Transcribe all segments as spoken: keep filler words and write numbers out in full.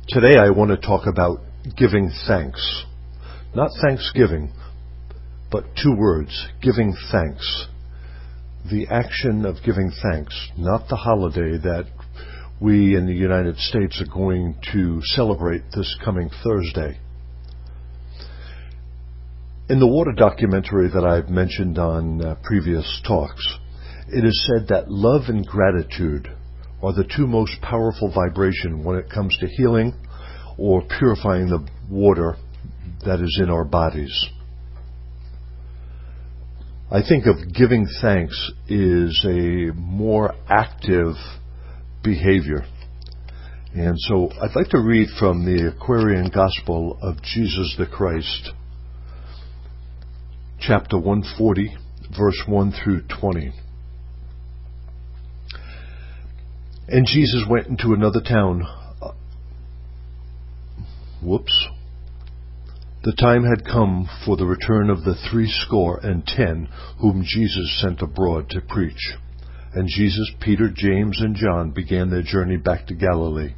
Today I want to talk about giving thanks. Not thanksgiving, but two words, giving thanks. The action of giving thanks, not the holiday that we in the United States are going to celebrate this coming Thursday. In the water documentary that I've mentioned on uh, previous talks, it is said that love and gratitude are the two most powerful vibrations when it comes to healing or purifying the water that is in our bodies. I think of giving thanks is a more active behavior. And so I'd like to read from the Aquarian Gospel of Jesus the Christ, chapter one forty, verse one through twenty. And Jesus went into another town. Uh, whoops. The time had come for the return of the threescore and ten whom Jesus sent abroad to preach. And Jesus, Peter, James, and John began their journey back to Galilee.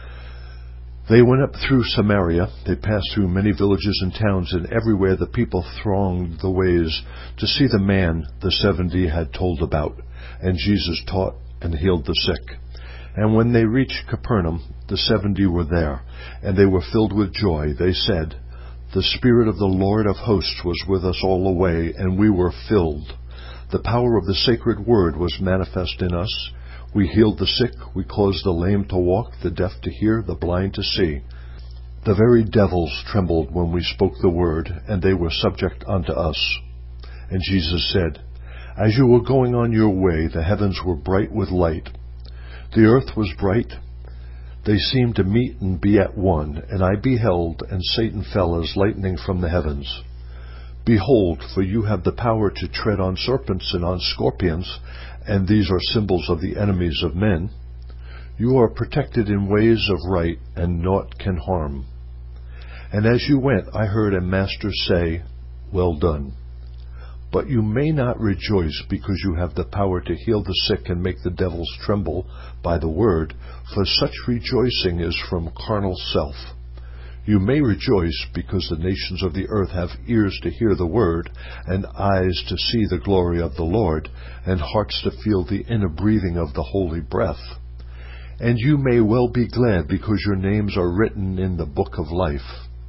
They went up through Samaria. They passed through many villages and towns, and everywhere the people thronged the ways to see the man the seventy had told about. And Jesus taught and healed the sick. And when they reached Capernaum, the seventy were there, and they were filled with joy. They said, "The Spirit of the Lord of hosts was with us all the way, and we were filled. The power of the sacred word was manifest in us. We healed the sick, we caused the lame to walk, the deaf to hear, the blind to see. The very devils trembled when we spoke the word, and they were subject unto us." And Jesus said, "As you were going on your way, the heavens were bright with light. The earth was bright. They seemed to meet and be at one, and I beheld, and Satan fell as lightning from the heavens. Behold, for you have the power to tread on serpents and on scorpions, and these are symbols of the enemies of men. You are protected in ways of right, and naught can harm. And as you went, I heard a master say, Well done. But you may not rejoice because you have the power to heal the sick and make the devils tremble by the word, for such rejoicing is from carnal self. You may rejoice because the nations of the earth have ears to hear the word, and eyes to see the glory of the Lord, and hearts to feel the inner breathing of the holy breath. And you may well be glad because your names are written in the book of life."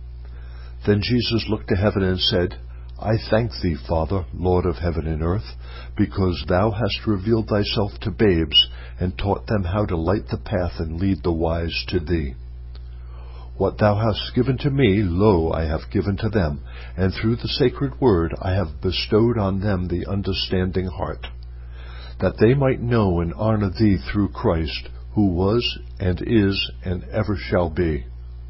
Then Jesus looked to heaven and said, "I thank thee, Father, Lord of heaven and earth, because thou hast revealed thyself to babes, and taught them how to light the path and lead the wise to thee. What thou hast given to me, lo, I have given to them, and through the sacred word I have bestowed on them the understanding heart, that they might know and honor thee through Christ, who was, and is, and ever shall be."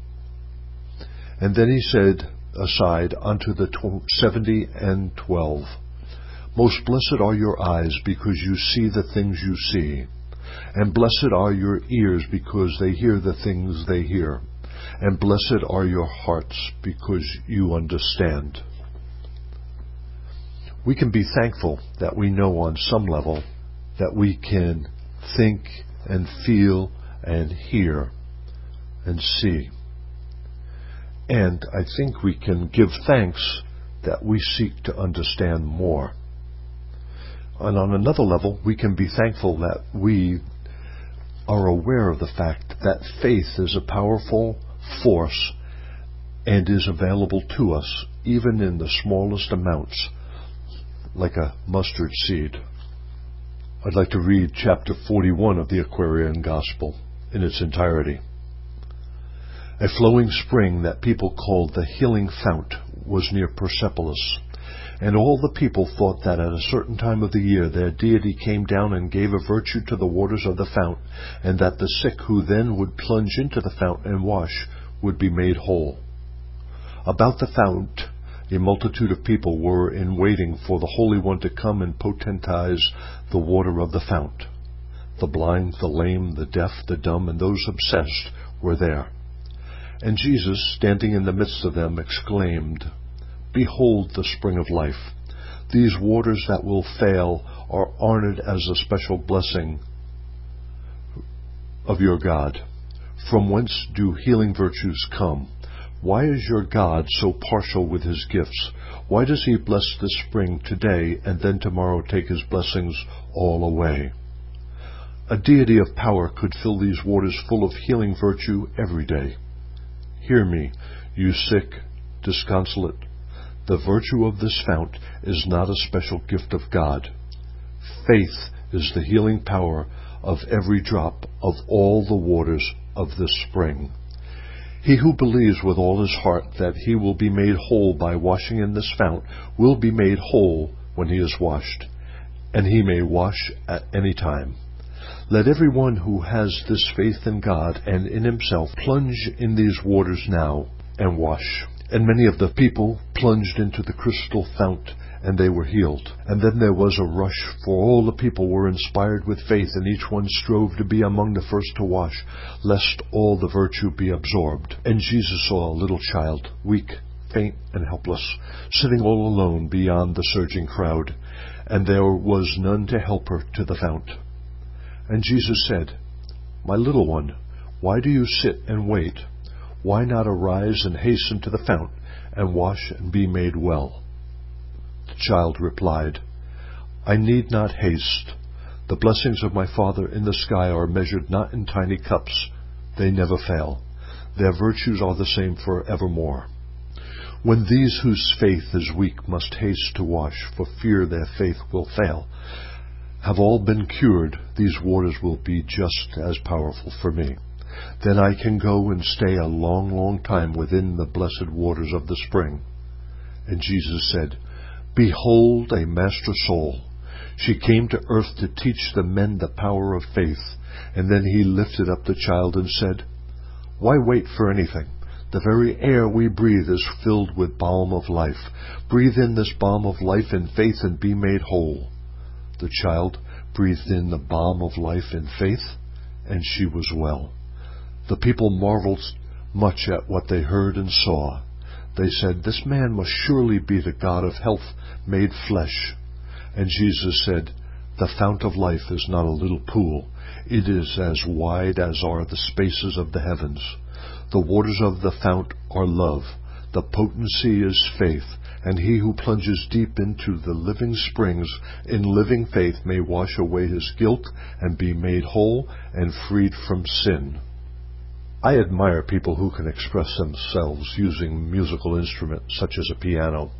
And then he said aside unto the tw- seventy and twelve, "Most blessed are your eyes, because you see the things you see, and blessed are your ears, because they hear the things they hear, and blessed are your hearts, because you understand." We can be thankful that we know on some level that we can think and feel and hear and see. And I think we can give thanks that we seek to understand more. And on another level, we can be thankful that we are aware of the fact that faith is a powerful force and is available to us even in the smallest amounts, like a mustard seed. I'd like to read chapter forty-one of the Aquarian Gospel in its entirety. A flowing spring that people called the Healing Fount was near Persepolis, and all the people thought that at a certain time of the year their deity came down and gave a virtue to the waters of the fount, and that the sick who then would plunge into the fount and wash would be made whole. About the fount a multitude of people were in waiting for the Holy One to come and potentize the water of the fount. The blind, the lame, the deaf, the dumb, and those obsessed were there. And Jesus, standing in the midst of them, exclaimed, "Behold the spring of life. These waters that will fail are honored as a special blessing of your God. From whence do healing virtues come? Why is your God so partial with his gifts? Why does he bless this spring today and then tomorrow take his blessings all away? A deity of power could fill these waters full of healing virtue every day. Hear me, you sick, disconsolate. The virtue of this fount is not a special gift of God. Faith is the healing power of every drop of all the waters of this spring. He who believes with all his heart that he will be made whole by washing in this fount will be made whole when he is washed, and he may wash at any time. Let everyone who has this faith in God and in himself plunge in these waters now and wash. And many of the people plunged into the crystal fount, and they were healed. And then there was a rush, for all the people were inspired with faith, and each one strove to be among the first to wash, lest all the virtue be absorbed. And Jesus saw a little child, weak, faint, and helpless, sitting all alone beyond the surging crowd, and there was none to help her to the fount. And Jesus said, "My little one, why do you sit and wait? Why not arise and hasten to the fount, and wash and be made well?" The child replied, "I need not haste. The blessings of my Father in the sky are measured not in tiny cups. They never fail. Their virtues are the same for evermore. When these whose faith is weak must haste to wash, for fear their faith will fail, have all been cured, these waters will be just as powerful for me. Then I can go and stay a long, long time within the blessed waters of the spring." And Jesus said, "Behold a master soul. She came to earth to teach the men the power of faith." And then he lifted up the child and said, "Why wait for anything? The very air we breathe is filled with balm of life. Breathe in this balm of life in faith and be made whole." The child breathed in the balm of life in faith, and she was well. The people marveled much at what they heard and saw. They said, "This man must surely be the God of health made flesh." And Jesus said, "The fount of life is not a little pool. It is as wide as are the spaces of the heavens. The waters of the fount are love. The potency is faith. And he who plunges deep into the living springs in living faith may wash away his guilt and be made whole and freed from sin." I admire people who can express themselves using musical instruments such as a piano.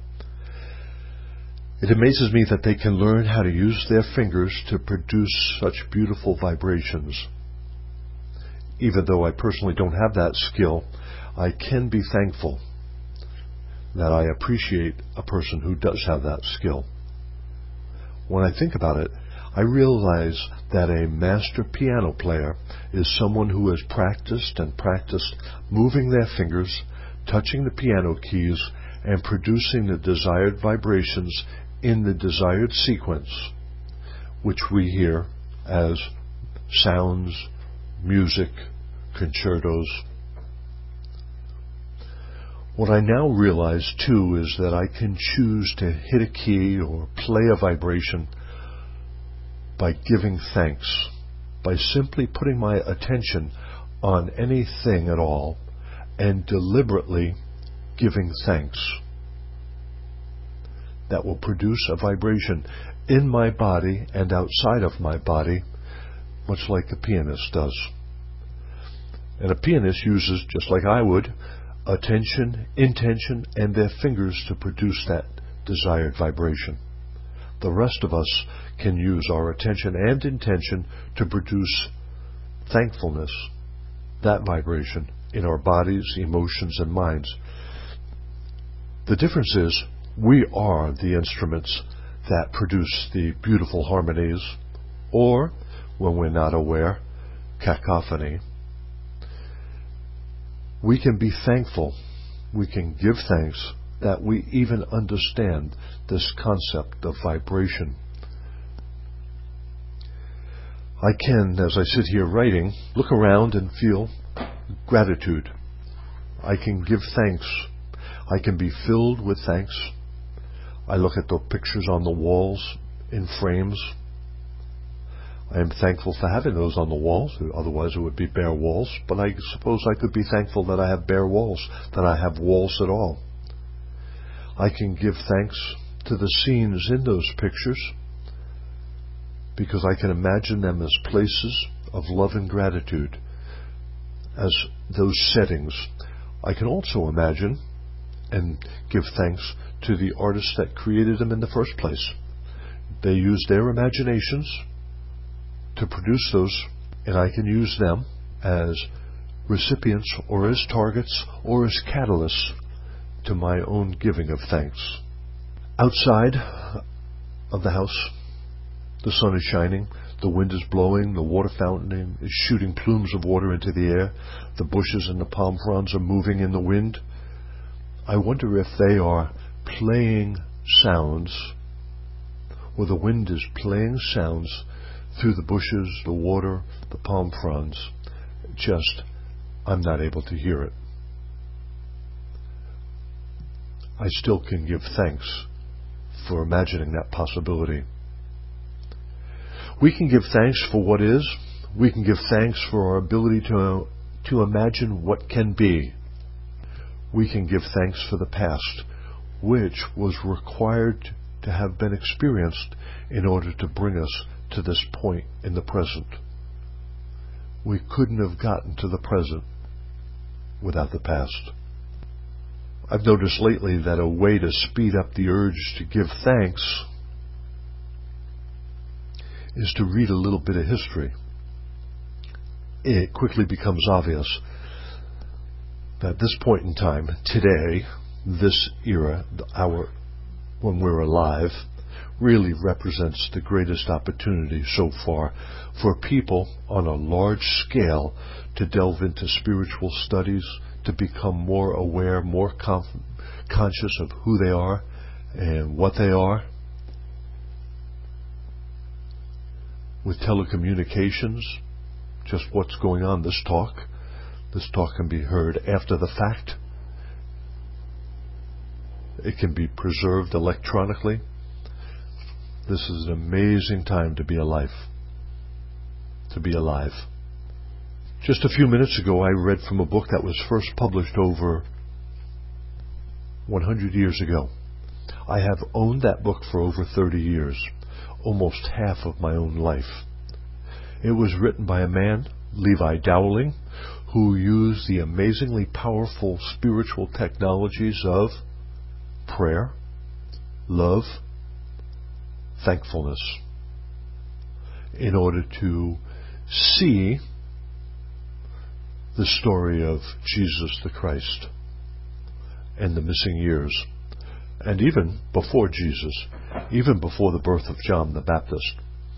It amazes me that they can learn how to use their fingers to produce such beautiful vibrations. Even though I personally don't have that skill, I can be thankful that I appreciate a person who does have that skill. When I think about it, I realize that a master piano player is someone who has practiced and practiced moving their fingers, touching the piano keys, and producing the desired vibrations in the desired sequence, which we hear as sounds, music, concertos. What I now realize, too, is that I can choose to hit a key or play a vibration by giving thanks, by simply putting my attention on anything at all and deliberately giving thanks. That will produce a vibration in my body and outside of my body, much like a pianist does. And a pianist uses, just like I would, attention, intention, and their fingers to produce that desired vibration. The rest of us can use our attention and intention to produce thankfulness, that vibration, in our bodies, emotions, and minds. The difference is we are the instruments that produce the beautiful harmonies, or, when we're not aware, cacophony. We can be thankful, we can give thanks that we even understand this concept of vibration. I can, as I sit here writing, look around and feel gratitude. I can give thanks. I can be filled with thanks. I look at the pictures on the walls in frames. I am thankful for having those on the walls, otherwise it would be bare walls, but I suppose I could be thankful that I have bare walls, that I have walls at all. I can give thanks to the scenes in those pictures because I can imagine them as places of love and gratitude, as those settings. I can also imagine and give thanks to the artists that created them in the first place. They used their imaginations to produce those, and I can use them as recipients or as targets or as catalysts to my own giving of thanks. Outside of the house, the sun is shining, the wind is blowing, the water fountain is shooting plumes of water into the air, the bushes and the palm fronds are moving in the wind. I wonder if they are playing sounds, or the wind is playing sounds through the bushes, the water, the palm fronds. Just, I'm not able to hear it. I still can give thanks for imagining that possibility. We can give thanks for what is. We can give thanks for our ability to, to imagine what can be. We can give thanks for the past, which was required to have been experienced in order to bring us to this point in the present. We couldn't have gotten to the present without the past. I've noticed lately that a way to speed up the urge to give thanks is to read a little bit of history. It quickly becomes obvious that this point in time, today, this era, our, when we're alive, really represents the greatest opportunity so far for people on a large scale to delve into spiritual studies, to become more aware, more conf- conscious of who they are and what they are. With telecommunications, just what's going on, this talk, this talk can be heard after the fact. It can be preserved electronically. This is an amazing time to be alive. To be alive. Just a few minutes ago, I read from a book that was first published over one hundred years ago. I have owned that book for over thirty years, almost half of my own life. It was written by a man, Levi Dowling, who used the amazingly powerful spiritual technologies of prayer, love, thankfulness, in order to see the story of Jesus the Christ and the missing years, and even before Jesus, even before the birth of John the Baptist.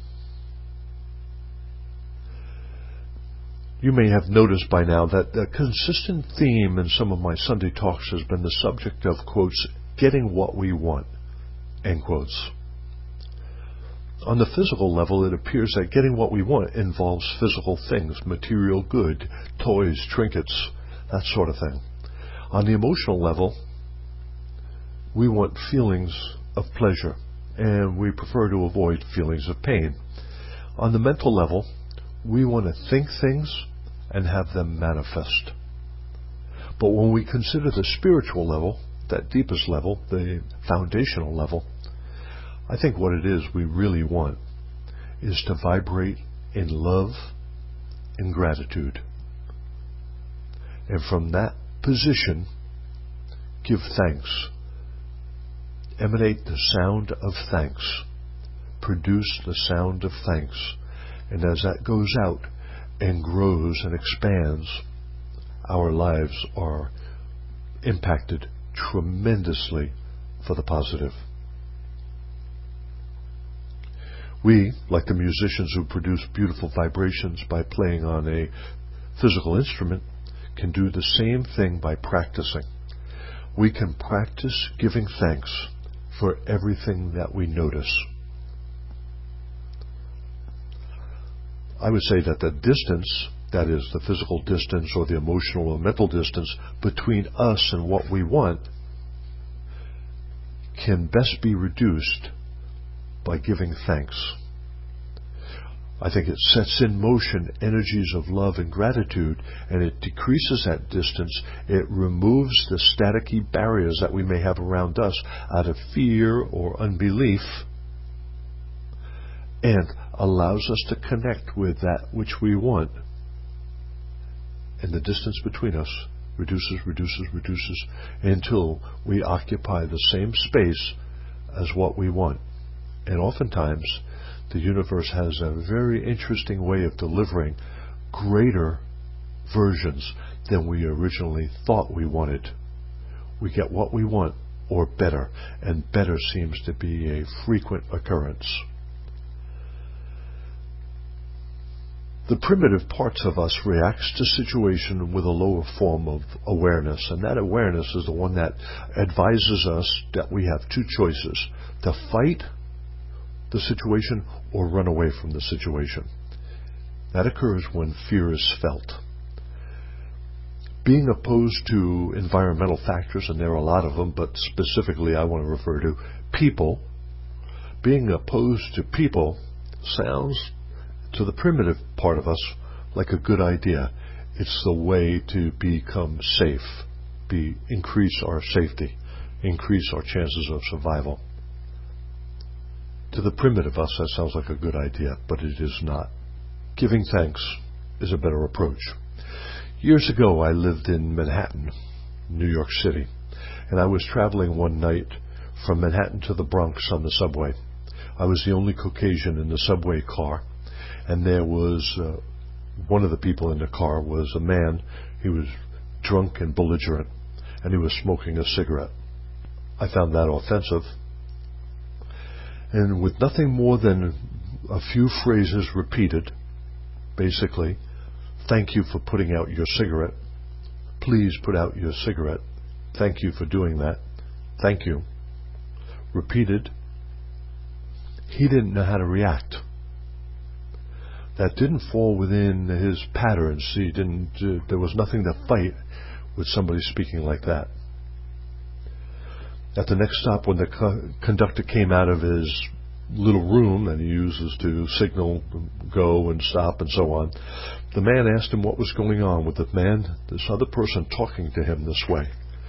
You may have noticed by now that a consistent theme in some of my Sunday talks has been the subject of, quotes, getting what we want, end quotes. On the physical level, it appears that getting what we want involves physical things, material good, toys, trinkets, that sort of thing. On the emotional level, we want feelings of pleasure, and we prefer to avoid feelings of pain. On the mental level, we want to think things and have them manifest. But when we consider the spiritual level, that deepest level, the foundational level, I think what it is we really want is to vibrate in love and gratitude. And from that position, give thanks. Emanate the sound of thanks. Produce the sound of thanks. And as that goes out and grows and expands, our lives are impacted tremendously for the positive. We, like the musicians who produce beautiful vibrations by playing on a physical instrument, can do the same thing by practicing. We can practice giving thanks for everything that we notice. I would say that the distance, that is the physical distance or the emotional or mental distance between us and what we want, can best be reduced by giving thanks. I think it sets in motion energies of love and gratitude, and it decreases that distance. It removes the staticky barriers that we may have around us out of fear or unbelief, and allows us to connect with that which we want. And the distance between us reduces, reduces, reduces, until we occupy the same space as what we want. And oftentimes, the universe has a very interesting way of delivering greater versions than we originally thought we wanted. We get what we want, or better, and better seems to be a frequent occurrence. The primitive parts of us reacts to situation with a lower form of awareness, and that awareness is the one that advises us that we have two choices: to fight the situation or run away from the situation. That occurs when fear is felt. Being opposed to environmental factors, and there are a lot of them, but specifically I want to refer to people. Being opposed to people sounds, to the primitive part of us, like a good idea. It's the way to become safe, be increase our safety, increase our chances of survival. To the primitive us, that sounds like a good idea, but it is not. Giving thanks is a better approach. Years ago, I lived in Manhattan, New York City, and I was traveling one night from Manhattan to the Bronx on the subway. I was the only Caucasian in the subway car, and there was uh, one of the people in the car was a man. He was drunk and belligerent, and he was smoking a cigarette. I found that offensive. And with nothing more than a few phrases repeated, basically, thank you for putting out your cigarette. Please put out your cigarette. Thank you for doing that. Thank you. Repeated. He didn't know how to react. That didn't fall within his patterns. He didn't. Uh, there was nothing to fight with somebody speaking like that. At the next stop, when the co- conductor came out of his little room that he uses to signal go and stop and so on, the man asked him what was going on with the man, this other person talking to him this way.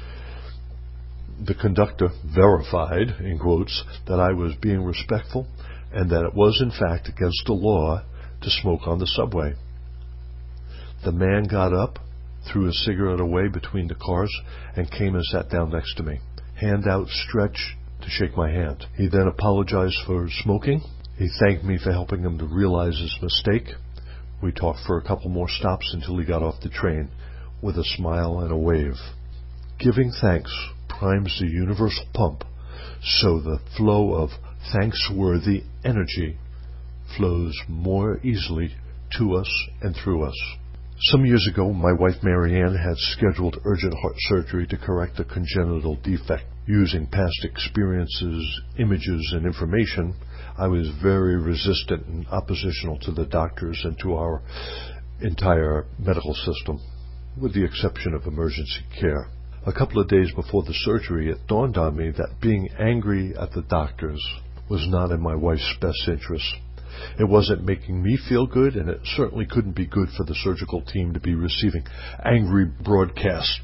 The conductor verified, in quotes, that I was being respectful and that it was in fact against the law to smoke on the subway. The man got up, threw a cigarette away between the cars, and came and sat down next to me. Hand outstretched to shake my hand. He then apologized for smoking. He thanked me for helping him to realize his mistake. We talked for a couple more stops until he got off the train with a smile and a wave. Giving thanks primes the universal pump, so the flow of thanks-worthy energy flows more easily to us and through us. Some years ago, my wife Marianne had scheduled urgent heart surgery to correct a congenital defect. Using past experiences, images, and information, I was very resistant and oppositional to the doctors and to our entire medical system, with the exception of emergency care. A couple of days before the surgery, it dawned on me that being angry at the doctors was not in my wife's best interest. It wasn't making me feel good, and it certainly couldn't be good for the surgical team to be receiving angry broadcasts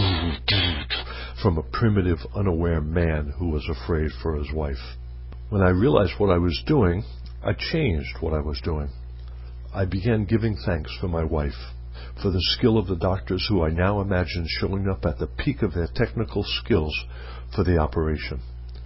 from a primitive, unaware man who was afraid for his wife. When I realized what I was doing, I changed what I was doing. I began giving thanks for my wife, for the skill of the doctors who I now imagine showing up at the peak of their technical skills for the operation.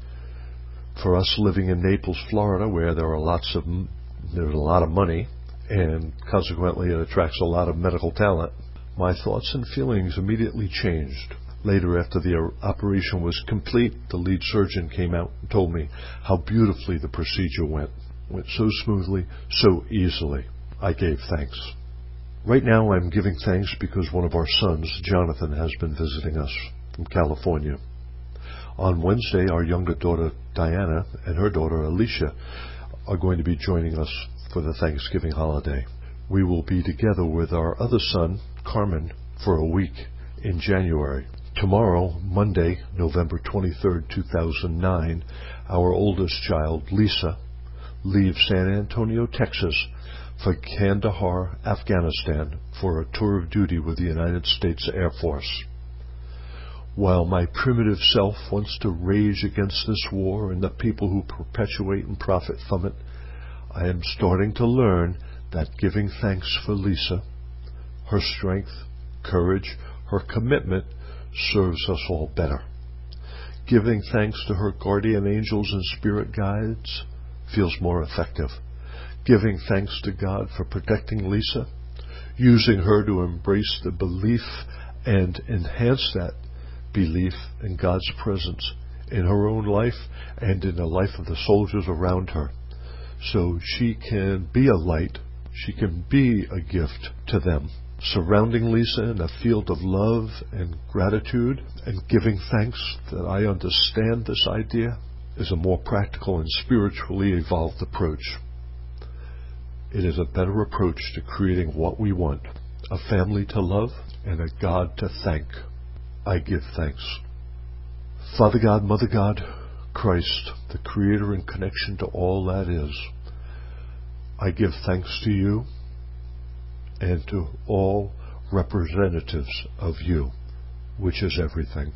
For us living in Naples, Florida, where there are lots of there's a lot of money, and consequently it attracts a lot of medical talent, my thoughts and feelings immediately changed. Later, after the operation was complete, the lead surgeon came out and told me how beautifully the procedure went. It went so smoothly, so easily. I gave thanks. Right now I'm giving thanks because one of our sons, Jonathan, has been visiting us from California. On Wednesday, our younger daughter, Diana, and her daughter, Alicia, are going to be joining us for the Thanksgiving holiday. We will be together with our other son, Carmen, for a week in January. Tomorrow, Monday, November twenty-third, two thousand nine, our oldest child, Lisa, leave San Antonio, Texas for Kandahar, Afghanistan for a tour of duty with the United States Air Force. While my primitive self wants to rage against this war and the people who perpetuate and profit from it, I am starting to learn that giving thanks for Lisa, her strength, courage, her commitment, serves us all better. Giving thanks to her guardian angels and spirit guides feels more effective. Giving thanks to God for protecting Lisa, using her to embrace the belief and enhance that belief in God's presence in her own life and in the life of the soldiers around her, so she can be a light, she can be a gift to them. Surrounding Lisa in a field of love and gratitude and giving thanks that I understand this idea is a more practical and spiritually evolved approach. It is a better approach to creating what we want, a family to love and a God to thank. I give thanks. Father God, Mother God, Christ, the Creator and connection to all that is, I give thanks to you and to all representatives of you, which is everything.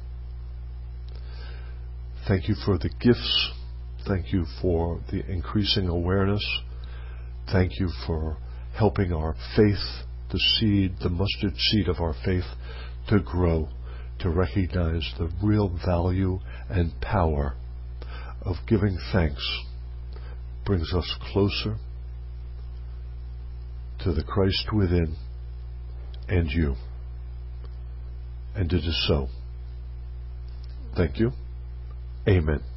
Thank you for the gifts. Thank you for the increasing awareness. Thank you for helping our faith, the seed, the mustard seed of our faith, to grow, to recognize the real value and power of giving thanks brings us closer to the Christ within and you. And it is so. Thank you. Amen.